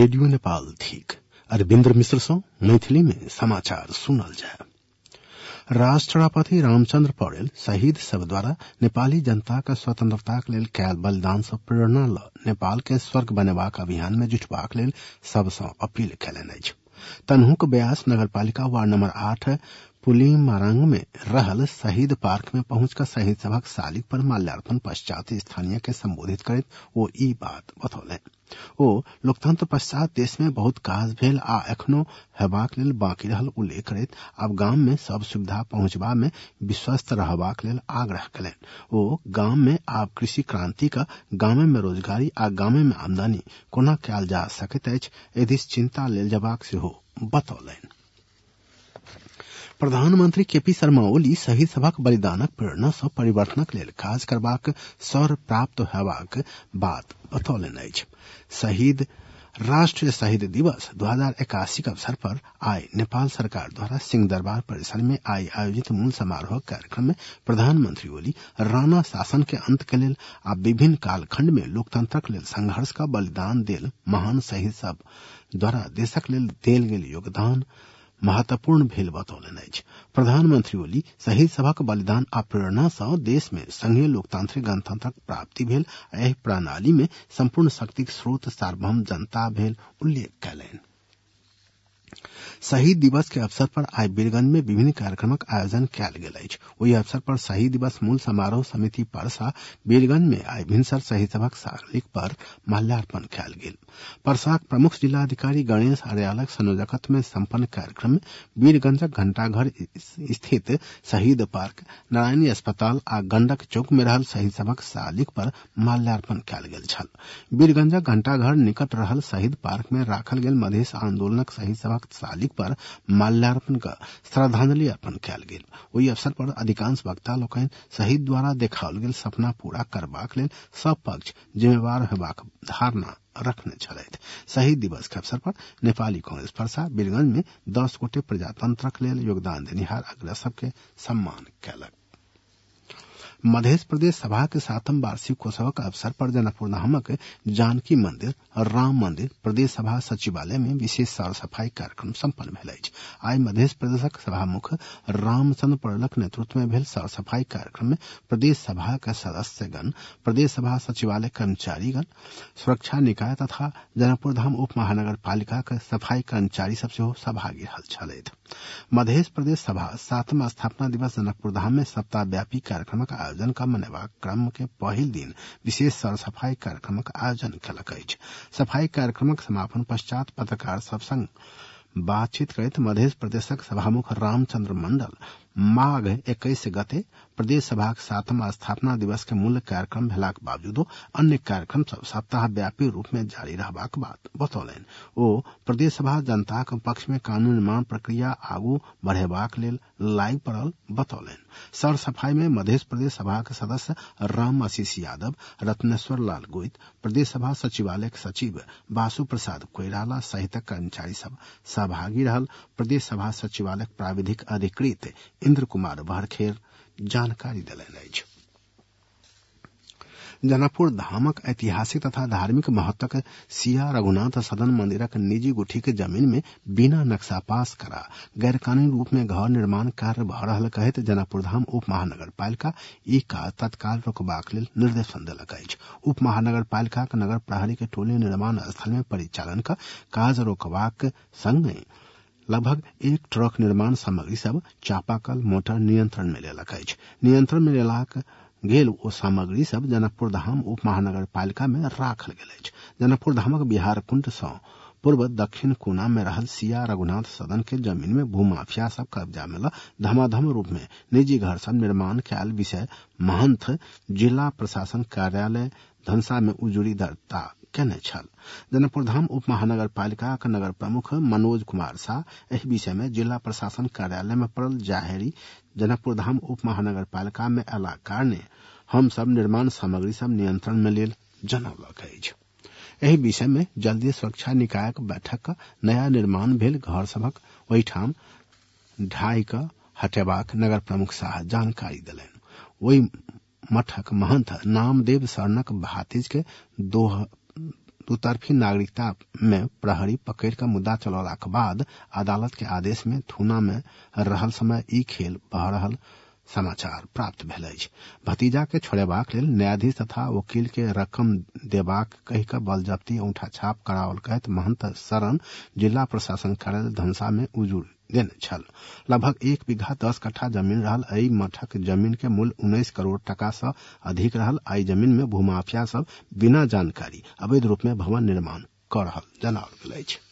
Radio Nepal ठीक अरविन्द्र मिश्र सँ मैथिली में समाचार सुनल जाय। राष्ट्रपति रामचंद्र पौडेल शहीद सब द्वारा नेपाली जनता के स्वतंत्रताक लेल कयल बलिदान सँ प्रेरणा ल नेपाल के स्वर्ग बनेबाक अभियान में जुटबाक लेल सब सँ अपील कयलनि अछि। तनहुक ब्यास नगरपालिका वार्ड नंबर 8 पुलिमारंग में रहल शहीद पार्क में पहुंचकर शहीद सभक शालिग पर माल्यार्पण पश्चात स्थानीय के संबोधित करैत ओ ई बात बतौलनि। ओ लोकतंत्र पश्चात देश में बहुत काज भेल आ एखनो हेबाक लेल बाकी रहल उल्लेख करैत आब गाम में सब सुविधा पहुंचबा में विश्वस्त रहबाक लेल आग्रह कयलनि। ओ गाम में आब कृषि क्रांति का गामे में रोजगारी आ गामे में आमदनी कोना कयल जा सकैत अछि एहि चिंता लेल जबाक सेहो बतौलनि। प्रधानमंत्री केपी शर्मा ओली शहीद सभक बलिदानक प्रेरणा सँ परिवर्तनक लेल काज करबाक सौर प्राप्त हेबाक बात बतौलनि अछि। राष्ट्रीय शहीद दिवस 2081 के अवसर पर आज नेपाल सरकार द्वारा सिंह दरबार परिसर में आयोजित मूल समारोह कार्यक्रम में प्रधानमंत्री ओली राणा शासन के अंत के लेल आ विभिन्न कालखंड में लोकतंत्रक लेल संघर्ष का बलिदान देल महान शहीद सब द्वारा देशक लेल देल गेल योगदान महत्वपूर्ण भेल बतौलनि अछि। प्रधानमंत्री ओली शहीद सभक बलिदान आ प्रेरणा सँ देश में संघीय लोकतांत्रिक गणतंत्रक प्राप्ति भेल आ एहि प्रणाली में संपूर्ण शक्तिक स्रोत सार्वभौम जनता भेल उल्लेख कयलनि। शहीद दिवस के अवसर पर आज वीरगंज में विभिन्न कार्यक्रमक आयोजन कयल गेल अछि। ओहि अवसर पर शहीद दिवस मूल समारोह समिति परसा वीरगंज में आज भिनसर शहीद सभक शालिग पर माल्यार्पण कयल गेल। परसाक प्रमुख जिलाधिकारी गणेश अर्यालक संयोजकत्व में संपन्न कार्यक्रम में वीरगंजक घंटाघर स्थित शहीद पार्क, नारायणी अस्पताल आ गंडक चौक में रहल शहीद सभक शालिग पर माल्यार्पण कयल गेल छल। वीरगंजक घंटाघर निकट रहल शहीद पार्क में राखल गेल मधेश आंदोलनक शहीद सभक शालिग पर माल्यार्पण कर श्रद्धांजलि अर्पण कयल गेल। ओहि अवसर पर अधिकांश वक्ता लोकनि शहीद द्वारा देखाओल गेल सपना पूरा करबाक लेल सब पक्ष जिम्मेवार हेबाक धारणा रखने छलथि। शहीद दिवस के अवसर पर नेपाली कांग्रेस परसा वीरगंज में 10 गोटे प्रजातंत्रक लेल योगदान देनिहार अग्रसर के सम्मान कयलक। मध्य प्रदेश सभा के 7म वार्षिकोत्सव के अवसर पर जनकपुर धामक जानकी मंदिर, राम मंदिर, प्रदेश सभा सचिवालय में विशेष सौर सफाई कार्यक्रम सम्पन्न भेल अछि। आई मध्य प्रदेशक सभामुख रामचंद्र पौडेलक नेतृत्व में भेल सौर सफाई कार्यक्रम में प्रदेश सभा के सदस्यगण, प्रदेश सभा सचिवालय कर्मचारीगण, सुरक्षा निकाय तथा जनकपुर धाम उप महानगर पालिका के सफाई कर्मचारी सब सेहो सहभागी रहल छलथि। मध्य प्रदेश सभा 7वां स्थापना दिवस जनकपुर धाम में सप्ताह व्यापी कार्यक्रमक आयोजन का मनेबाक क्रम के पहिल दिन विशेष सौर सफाई कार्यक्रमक आयोजन कयलक अछि। सफाई कार्यक्रमक समापन पश्चात पत्रकार सब संग बातचीत करैत मध्य प्रदेशक सभामुख रामचंद्र मंडल माघ 21 गते प्रदेश सभाक 7वां स्थापना दिवस के मूल कार्यक्रम भेलाक बावजूदो अन्य कार्यक्रम सब सप्ताह व्यापी रूप में जारी रहबाक बात बतौलनि। ओ प्रदेश सभा जनताक पक्ष में कानून निर्माण प्रक्रिया आगू बढ़ेबाक लेल लागि पड़ल बतौलनि। सौर सफाई में मध्य प्रदेश सभा के सदस्य राम आशीष यादव, रत्नेश्वर लाल गोइत, प्रदेश सभा सचिवालय के सचिव बासु प्रसाद कोइराला सहित कर्मचारी सब सहभागी रहल। प्रदेश सभा सचिवालय प्राविधिक अधिकृत इंद्र कुमार बहरखेर जानकारी देलनि अछि। जनकपुर धामक ऐतिहासिक तथा धार्मिक महत्वक सिया रघुनाथ सदन मंदिरक निजी गुठी के जमीन में बिना नक्शा पास करा गैर कानूनी रूप में घर निर्माण कार्य भ रहल कहैत जनकपुर धाम उप महानगर पालिका ई काज तत्काल रोकबाक लेल निर्देशन देलक अछि। उप महानगर पालिका के नगर प्रहरी के टोली निर्माण स्थल में परिचालन का काज रोकबाक संगे लगभग 1 ट्रक निर्माण सामग्री सब चापाकल मोटर नियंत्रण में लेलक अछि। नियंत्रण में लेलाक गेल ओ सामग्री सब जनकपुर धाम उप महानगर पालिका में राखल गेल अछि। जनकपुर धामक बिहार कुंड सँ पूर्व दक्षिण कोना में रहल सिया रघुनाथ सदन के जमीन में भूमाफिया सब कब्जा में ल धमाधम रूप में निजी घर सब निर्माण कयल विषय महंत जिला प्रशासन कार्यालय धनसा में उजुरी दर्ता केने छल। जनकपुर धाम उप महानगर पालिका के नगर प्रमुख मनोज कुमार शाह एहि विषय में जिला प्रशासन कार्यालय में पड़ल जाहेरी जनकपुर धाम उप महानगर पालिका में अयला कारणे हम सब निर्माण सामग्री सब नियंत्रण में लेल जनौलक अछि। एहि विषय में जल्दी सुरक्षा निकायक बैठक नया निर्माण भेल घर सबक ओहिठाम ढाई क हटेबाक नगर प्रमुख शाह जानकारी देलनि। ओहि मठक महंत नामदेव शरणक भातिज के दुतरफी नागरिकता में प्रहरी पकड़ का मुद्दा चलौला के बाद अदालत के आदेश में थूना में रहल समय ई खेल बह रहल समाचार प्राप्त भेल अछि। भतीजा के छोड़ेबाक लेल न्यायाधीश तथा वकील के रकम देबाक कहि कऽ बलजब्ती औंठा छाप कराओल कहैत महंत शरण जिला प्रशासन कार्यालय धनसा में उजुड़ देने छल। लगभग 1 बीघा 10 कट्ठा जमीन रहल एहि मठक जमीन के मूल्य 19 करोड़ टका से अधिक रहल। आई जमीन में भूमाफिया सब बिना जानकारी अवैध रूप में भवन निर्माण कर रहल जनाओल गेल अछि।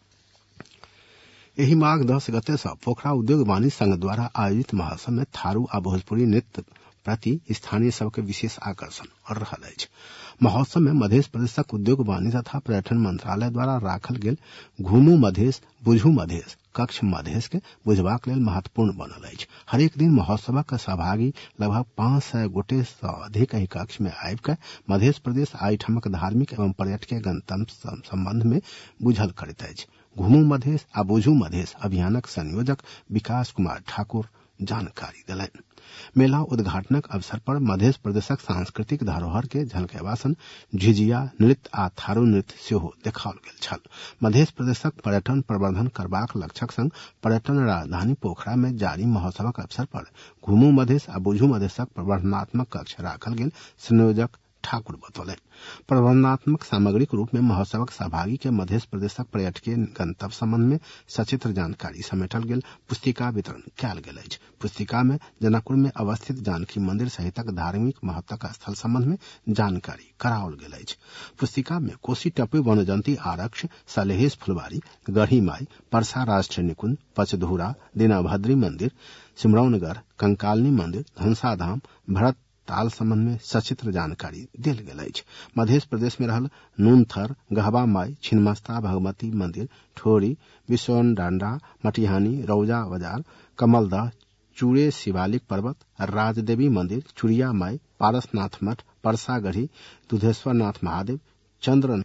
एही माघ 10 गते से पोखरा उद्योग वाणिज्य संघ द्वारा आयोजित महोत्सव में थारू आ भोजपुरी नृत्य प्रति स्थानीय सबके विशेष आकर्षण रहल अछि। महोत्सव में मध्य प्रदेशक उद्योग वाणिज्य तथा पर्यटन मंत्रालय द्वारा राखल गेल घूमू मधेश बुझू मधेश कक्ष मधेश के बुझबाक लेल महत्वपूर्ण बनल अछि। हरेक दिन महोत्सवक सहभागी लगभग 500 गोटे सँ अधिक एहि कक्ष में आबि कऽ मध्य प्रदेश आ एहिठामक धार्मिक एवं पर्यटकीय गंतव्य संबंध में बुझल करैत अछि। घूमू मधेश आ बुझू मधेश अभियानक संयोजक विकास कुमार ठाकुर जानकारी देलनि। मेला उद्घाटनक अवसर पर मध्य प्रदेशक सांस्कृतिक धरोहर के झलकेबा सन झिझिया नृत्य आ थारू नृत्य सेहो देखाओल गेल छल। मध्य प्रदेशक पर्यटन प्रवर्धन करबाक लक्ष्यक संग पर्यटन राजधानी पोखरा में जारी महोत्सवक अवसर पर घूमू मधेश आ बुझू मधेशक प्रवर्धनात्मक कक्ष राखल गेल संयोजक ठाकुर बतौलनि। प्रवर्धनात्मक सामग्रिक रूप में महोत्सवक सहभागी के मध्य प्रदेशक पर्यटकीय गंतव्य संबंध में सचित्र जानकारी समेटल गेल पुस्तिका वितरण कयल गेल अछि। पुस्तिका में जनकपुर में अवस्थित जानकी मंदिर सहितक धार्मिक महत्वक स्थल संबंध में जानकारी कराओल गेल अछि। पुस्तिका में कोसी टप्पी वन्यजंती आरक्ष, सलेहेश फुलवारी, गढ़ी माई, परसा राष्ट्रीय निकुंज, पचधूरा, दीनाभद्री मंदिर, सिमरौनगढ़, कंकालनी मंदिर, धनसा धाम, भरत ताल संबंध में सचित्र जानकारी देल गेल अछि। मध्य प्रदेश में रहल नूनथर, गहबा माई, छिन्नमस्ता भगवती मंदिर, ठोरी, बिसौन डांडा, मटिहानी, रौजा बाजार, कमलदह, चूड़े शिवालिक पर्वत, राजदेवी मंदिर, चुड़िया माई, पारसनाथ मठ, परसा गढ़ी, दुधेश्वर नाथ महादेव, चंद्र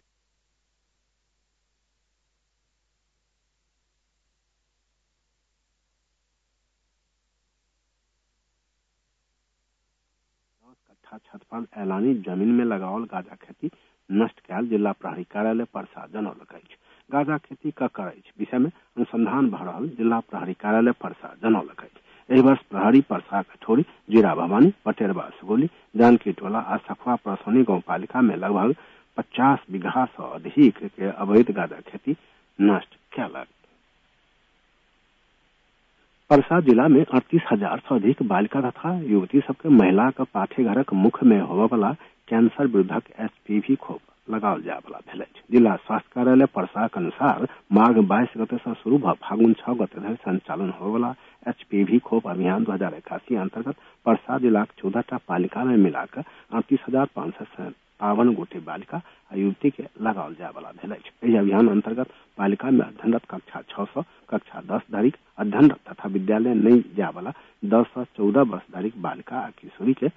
कट्ठा छत पर ऐलानी जमीन में लगाओल गांजा खेती नष्ट कयल जिला प्रहरी कार्यालय परसा जनौलक अछि। गांजा खेती ककर अछि विषय में अनुसंधान भऽ रहल जिला प्रहरी कार्यालय परसा जनौलक अछि। एहि वर्ष प्रहरी परसा कठोरी, जीरा भवानी, पटेरबा सुगोली, जानकी टोला आ सखुआ परसौनी गांव पालिका में लगभग 50 बीघा से अधिक के अवैध गांजा खेती नष्ट कयलक। परसा जिला में 38,000 से अधिक बालिका तथा युवती सबके महिला के पाठ्यघरक मुख में होबय वाला कैंसर विरुद्धक HPV खोप लगाओल जाय वाला भेल अछि। जिला स्वास्थ्य कार्यालय परसा के अनुसार माघ 22 गते से शुरू भ फागुन 6 गते धरि संचालन होबय वाला HPV खोप अभियान 2081 अंतर्गत परसा जिलाक 14टा पालिका में मिलाकर 38,557 गोटे बालिका आ युवती के लगाओल जाय वाला भेल अछि। एहि अभियान अंतर्गत पालिका में अध्ययनरत कक्षा 6 से कक्षा 10 धरि अध्ययनरत तथा विद्यालय नहीं जाय वाला 10 से 14 वर्ष धरि बालिका आ किशोरी के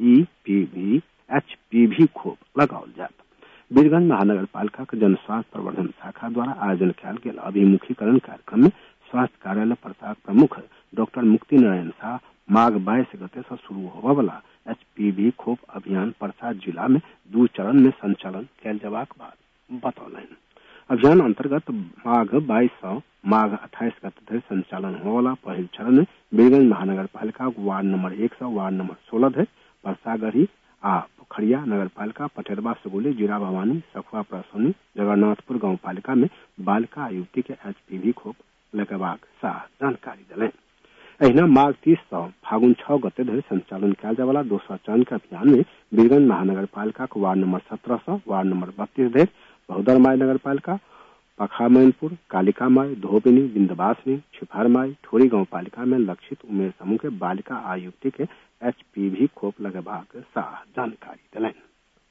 HPV खोप लगाओल जायत। बीरगंज महानगर पालिका के जन स्वास्थ्य प्रवर्धन शाखा द्वारा आयोजन कयल गेल अभिमुखीकरण कार्यक्रम में स्वास्थ्य कार्यालय परसा प्रमुख डॉक्टर मुक्ति नारायण शाह माघ 22 गते से शुरू होबय वाला HPV खोप अभियान परसा जिला में 2 चरण में संचालन कयल जयबाक बाद बतौलनि। अभियान अंतर्गत माघ 22 से माघ 28 गते धरि संचालन होबय वाला पहिल चरण में बीरगंज महानगर पालिका वार्ड नंबर 1 से वार्ड नंबर 16 धरि, परसा गढ़ी आ पोखरिया नगर पालिका, पटेरबा सुगोली, जीरा भवानी, सखुआ परसौनी, जगन्नाथपुर गांव पालिका में बालिका आ युवती के HPV खोप लगेबाक शाह जानकारी देलनि। एहिना माघ 30 से फागुन 6 गते धरि संचालन कयल जाय वाला दोसर चरण के अभियान में बीरगंज महानगर पालिका के वार्ड नंबर 17 से वार्ड नंबर 32 धरि, बहुदरमाई नगर पालिका, पखामैनपुर, कालिका माई, धोबिनी, विंध्यवासिनी, छिफार माई, ठोरी गांव पालिका में लक्षित उमेर समूह के बालिका आ युवती के HPV खोप लगेबाक शाह जानकारी देलनि।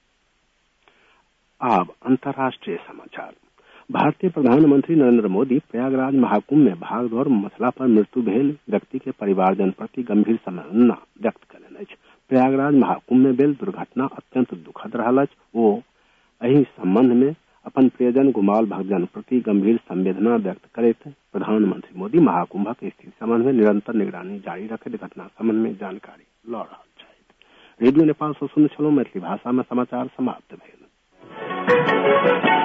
अब अंतर्राष्ट्रीय समाचार। भारतीय प्रधानमंत्री नरेंद्र मोदी प्रयागराज महाकुंभ में भागदौड़ मसला पर मृत्यु भेल व्यक्ति के परिवारजन प्रति गंभीर संवेदना व्यक्त कयलनि अछि। प्रयागराज महाकुंभ में भेल दुर्घटना अत्यंत दुखद रहल अछि। ओ एहि संबंध में अपन प्रियजन गुमाओल भक्तजन प्रति गंभीर संवेदना व्यक्त करैत प्रधानमंत्री मोदी महाकुंभक स्थिति संबंध में निरंतर निगरानी जारी रखैत घटना संबंध में जानकारी लऽ रहल छथि। रेडियो नेपाल से सुनने छलहुँ मैथिली भाषा में समाचार समाप्त भेल। है।